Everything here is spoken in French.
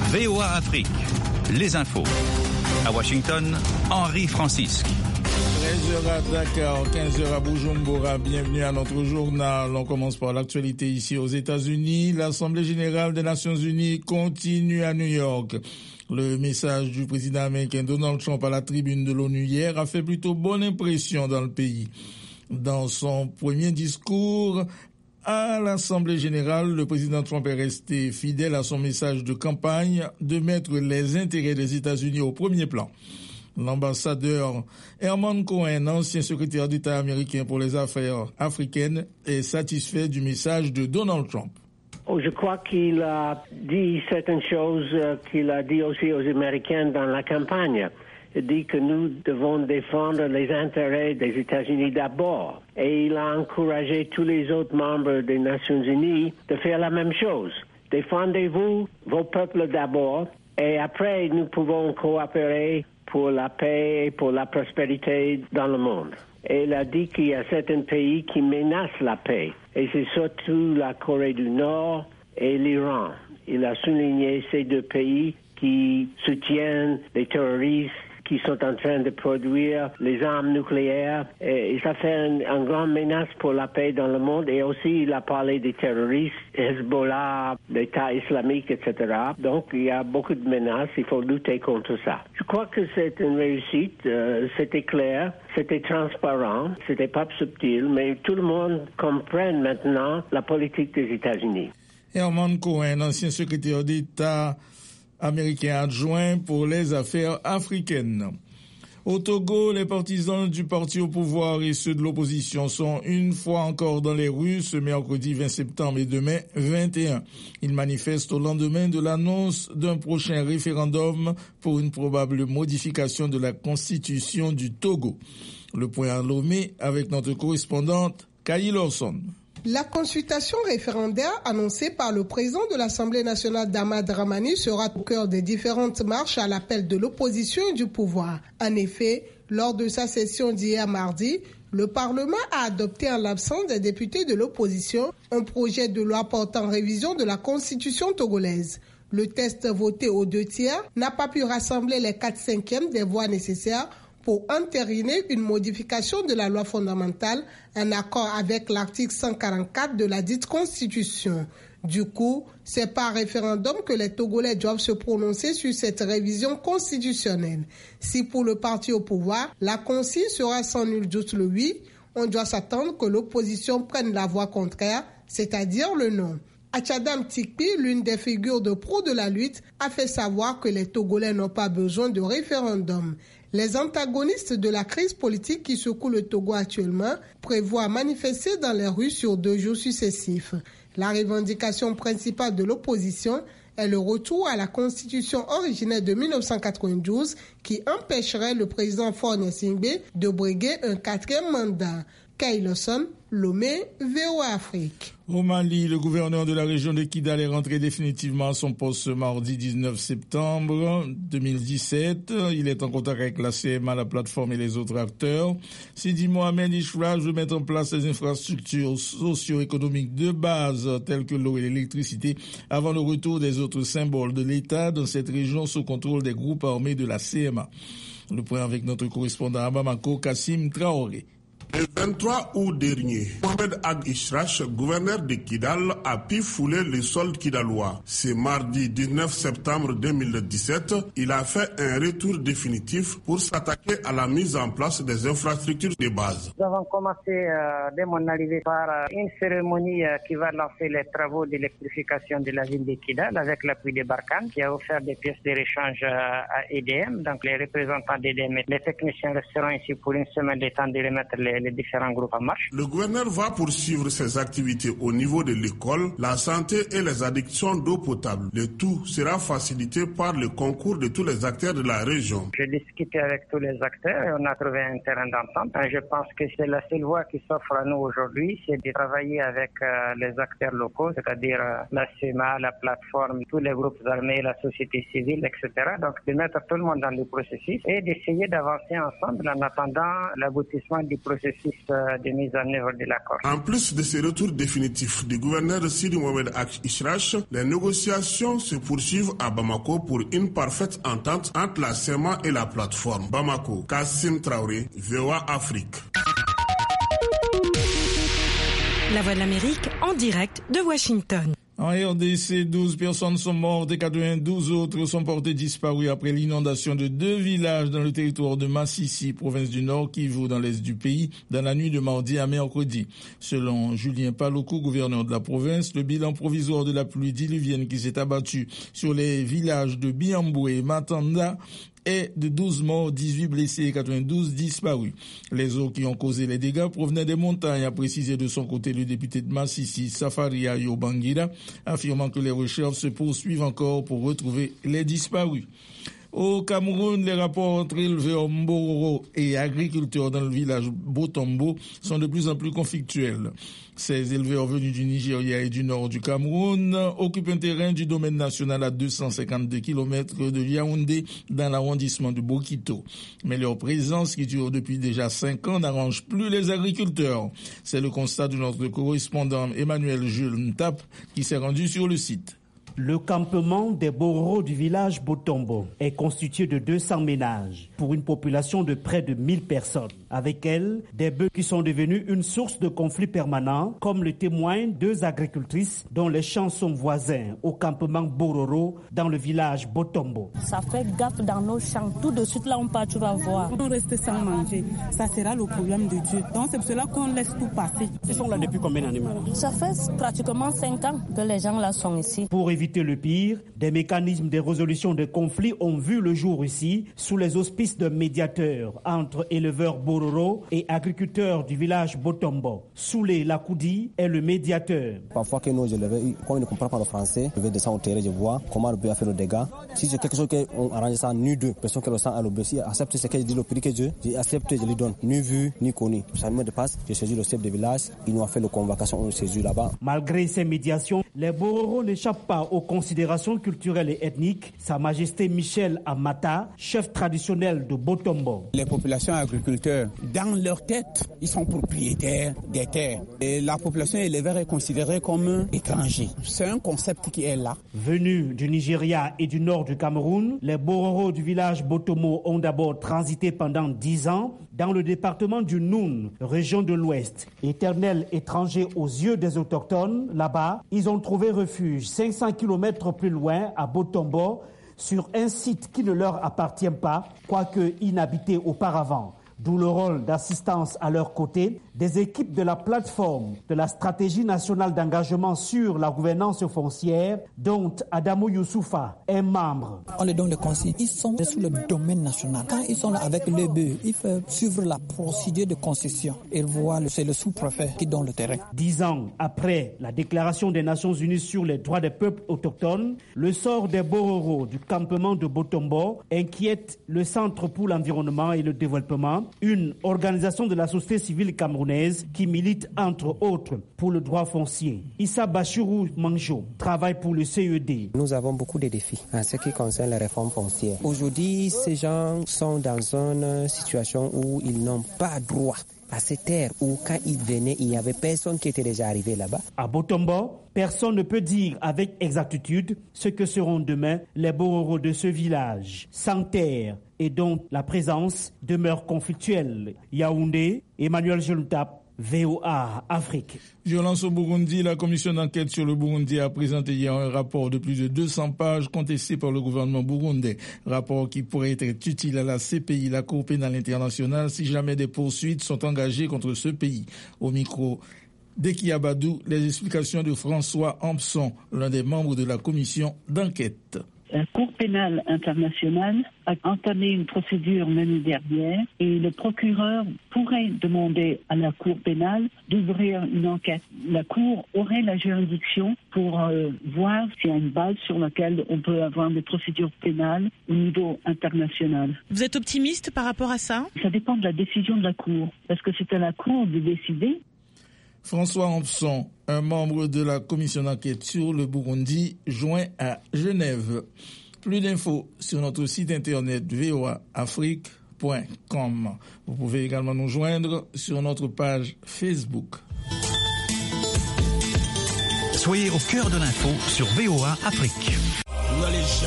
VOA Afrique, les infos. À Washington, Henri Francisque. 13h à Dakar, 15h à Bujumbura. Bienvenue à notre journal. On commence par l'actualité ici aux États-Unis. L'Assemblée générale des Nations unies continue à New York. Le message du président américain Donald Trump à la tribune de l'ONU hier a fait plutôt bonne impression dans le pays. Dans son premier discours à l'Assemblée générale, le président Trump est resté fidèle à son message de campagne de mettre les intérêts des États-Unis au premier plan. L'ambassadeur Herman Cohen, ancien secrétaire d'État américain pour les affaires africaines, est satisfait du message de Donald Trump. Je crois qu'il a dit certaines choses qu'il a dit aussi aux Américains dans la campagne. Il dit que nous devons défendre les intérêts des États-Unis d'abord. Et il a encouragé tous les autres membres des Nations Unies de faire la même chose. Défendez-vous, vos peuples d'abord, et après nous pouvons coopérer pour la paix et pour la prospérité dans le monde. Et il a dit qu'il y a certains pays qui menacent la paix. Et c'est surtout la Corée du Nord et l'Iran. Il a souligné ces deux pays qui soutiennent les terroristes qui sont en train de produire les armes nucléaires. Et ça fait une grande menace pour la paix dans le monde. Et aussi, il a parlé des terroristes, Hezbollah, l'État islamique, etc. Donc, il y a beaucoup de menaces. Il faut lutter contre ça. Je crois que c'est une réussite. C'était clair, c'était transparent, c'était pas subtil, mais tout le monde comprend maintenant la politique des États-Unis. Herman Cohen, ancien secrétaire d'État américain adjoint pour les affaires africaines. Au Togo, les partisans du parti au pouvoir et ceux de l'opposition sont une fois encore dans les rues ce mercredi 20 septembre et demain 21. Ils manifestent au lendemain de l'annonce d'un prochain référendum pour une probable modification de la constitution du Togo. Le point à Lomé avec notre correspondante Kayi Lawson. La consultation référendaire annoncée par le président de l'Assemblée nationale Dama Dramani sera au cœur des différentes marches à l'appel de l'opposition et du pouvoir. En effet, lors de sa session d'hier mardi, le Parlement a adopté en l'absence des députés de l'opposition un projet de loi portant révision de la Constitution togolaise. Le texte voté aux 2/3 n'a pas pu rassembler les 4/5 des voix nécessaires pour entériner une modification de la loi fondamentale en accord avec l'article 144 de la dite Constitution. Du coup, c'est par référendum que les Togolais doivent se prononcer sur cette révision constitutionnelle. Si pour le parti au pouvoir, la consigne sera sans nul doute le oui, on doit s'attendre que l'opposition prenne la voie contraire, c'est-à-dire le non. Achadam Tikpi, l'une des figures de proue de la lutte, a fait savoir que les Togolais n'ont pas besoin de référendum. Les antagonistes de la crise politique qui secoue le Togo actuellement prévoient manifester dans les rues sur 2 jours successifs. La revendication principale de l'opposition est le retour à la constitution originaire de 1992 qui empêcherait le président Faure Gnassingbé de briguer un 4e mandat. Kayi Lawson, Lomé, VOA Afrique. Au Mali, le gouverneur de la région de Kidal est rentré définitivement à son poste ce mardi 19 septembre 2017. Il est en contact avec la CMA, la plateforme et les autres acteurs. Sidi Mohamed Ishra veut mettre en place les infrastructures socio-économiques de base telles que l'eau et l'électricité avant le retour des autres symboles de l'État dans cette région sous contrôle des groupes armés de la CMA. Le point avec notre correspondant à Bamako, Kassim Traoré. Le 23 août dernier, Mohamed Ag Ishrach, gouverneur de Kidal, a pu fouler le sol kidalois. Ce mardi 19 septembre 2017, il a fait un retour définitif pour s'attaquer à la mise en place des infrastructures de base. Nous avons commencé dès mon arrivée par une cérémonie qui va lancer les travaux d'électrification de la ville de Kidal avec l'appui de Barkhane qui a offert des pièces de rechange à EDM. Donc les représentants d'EDM et les techniciens resteront ici pour une semaine de temps de remettre les différents groupes en marche. Le gouverneur va poursuivre ses activités au niveau de l'école, la santé et les addictions d'eau potable. Le tout sera facilité par le concours de tous les acteurs de la région. J'ai discuté avec tous les acteurs et on a trouvé un terrain d'entente. Je pense que c'est la seule voie qui s'offre à nous aujourd'hui, c'est de travailler avec les acteurs locaux, c'est-à-dire la CEMA, la plateforme, tous les groupes armés, la société civile, etc. Donc de mettre tout le monde dans le processus et d'essayer d'avancer ensemble en attendant l'aboutissement du processus processus de mise en œuvre de l'accord. En plus de ce retour définitif du gouverneur Sidi Mohamed Ishrach, les négociations se poursuivent à Bamako pour une parfaite entente entre la SEMA et la plateforme. Bamako, Kassim Traoré, VOA Afrique. La Voix de l'Amérique en direct de Washington. En RDC, 12 personnes sont mortes et 92 autres sont portées disparues après l'inondation de 2 villages dans le territoire de Massissi, province du Nord Kivu, dans l'est du pays, dans la nuit de mardi à mercredi. Selon Julien Paloukou, gouverneur de la province, le bilan provisoire de la pluie diluvienne qui s'est abattue sur les villages de Biamboué et Matanda est de 12 morts, 18 blessés et 92 disparus. Les eaux qui ont causé les dégâts provenaient des montagnes, a précisé de son côté le député de Massissi, Safari Ayo Bangira, affirmant que les recherches se poursuivent encore pour retrouver les disparus. Au Cameroun, les rapports entre éleveurs Mbororo et agriculteurs dans le village Botombo sont de plus en plus conflictuels. Ces éleveurs venus du Nigeria et du nord du Cameroun occupent un terrain du domaine national à 252 km de Yaoundé dans l'arrondissement de Bokito. Mais leur présence, qui dure depuis déjà 5 ans, n'arrange plus les agriculteurs. C'est le constat de notre correspondant Emmanuel Jules Ntap qui s'est rendu sur le site. Le campement des Bororo du village Botombo est constitué de 200 ménages pour une population de près de 1000 personnes. Avec elles, des bœufs qui sont devenus une source de conflits permanents, comme le témoignent 2 agricultrices dont les champs sont voisins au campement Bororo dans le village Botombo. Ça fait gaffe dans nos champs. Tout de suite là on part, tu vas voir. On reste sans manger. Ça sera le problème de Dieu. Donc c'est pour cela qu'on laisse tout passer. Ils sont là depuis combien d'années? Ça fait pratiquement 5 ans que les gens là sont ici. Pour éviter le pire, des mécanismes de résolution des conflits ont vu le jour ici, sous les auspices de médiateurs entre éleveurs Bororo et agriculteurs du village Botombo. Soulé Lakoudi est le médiateur. Parfois que nos éleveurs, quand ils ne comprennent pas le français, je vais descendre au terrain, je vois comment le bœuf a fait le dégât. Si c'est quelque chose qu'on arrange ça, nu deux, personne qui le sent à le bœuf, si accepte ce que je dis, le prix que j'ai accepté, je lui donne, ni vu, ni connu. Ça me dépasse, j'ai saisi le chef de village, ils nous ont fait la convocation, on le saisit là-bas. Malgré ces médiations, les Bororo n'échappent pas aux considérations culturelles et ethniques. Sa Majesté Michel Amata, chef traditionnel de Botombo. Les populations agriculteurs, dans leur tête, ils sont propriétaires des terres. Et la population éleveur est considérée comme étranger. C'est un concept qui est là. Venus du Nigeria et du nord du Cameroun, les Bororo du village Botombo ont d'abord transité pendant 10 ans dans le département du Noun, région de l'Ouest. Éternels étrangers aux yeux des autochtones, là-bas, ils ont trouvé refuge 500 km plus loin, à Botombo, sur un site qui ne leur appartient pas, quoique inhabité auparavant. D'où le rôle d'assistance à leur côté des équipes de la plateforme de la stratégie nationale d'engagement sur la gouvernance foncière, dont Adamou Youssoufa est membre. On les donne le conseil. Ils sont sur le domaine national. Quand ils sont là avec le bœuf, ils font suivre la procédure de concession. Ils voient, c'est le sous-préfet qui donne le terrain. 10 ans après la déclaration des Nations Unies sur les droits des peuples autochtones, le sort des Bororo du campement de Botombo inquiète le Centre pour l'environnement et le développement, une organisation de la société civile camerounaise qui milite entre autres pour le droit foncier. Issa Bachirou Manjo travaille pour le CED. Nous avons beaucoup de défis en ce qui concerne les réformes foncières. Aujourd'hui, ces gens sont dans une situation où ils n'ont pas droit à ces terres où quand ils venaient, il n'y avait personne qui était déjà arrivé là-bas. À Botombo, personne ne peut dire avec exactitude ce que seront demain les Bororo de ce village, sans terre et dont la présence demeure conflictuelle. Yaoundé, Emmanuel Jeloutap, VOA Afrique. Violence au Burundi, la commission d'enquête sur le Burundi a présenté hier un rapport de plus de 200 pages contesté par le gouvernement burundais. Rapport qui pourrait être utile à la CPI, la Cour pénale internationale, si jamais des poursuites sont engagées contre ce pays. Au micro d'Eki Abadou, les explications de François Hampson, l'un des membres de la commission d'enquête. La Cour pénale internationale a entamé une procédure l'année dernière et le procureur pourrait demander à la Cour pénale d'ouvrir une enquête. La Cour aurait la juridiction pour voir s'il y a une base sur laquelle on peut avoir des procédures pénales au niveau international. Vous êtes optimiste par rapport à ça? Ça dépend de la décision de la Cour, parce que c'est à la Cour de décider. François Hampson, un membre de la commission d'enquête sur le Burundi, joint à Genève. Plus d'infos sur notre site internet VOA Afrique, Vous pouvez également nous joindre sur notre page Facebook. Soyez au cœur de l'info sur VOA Afrique.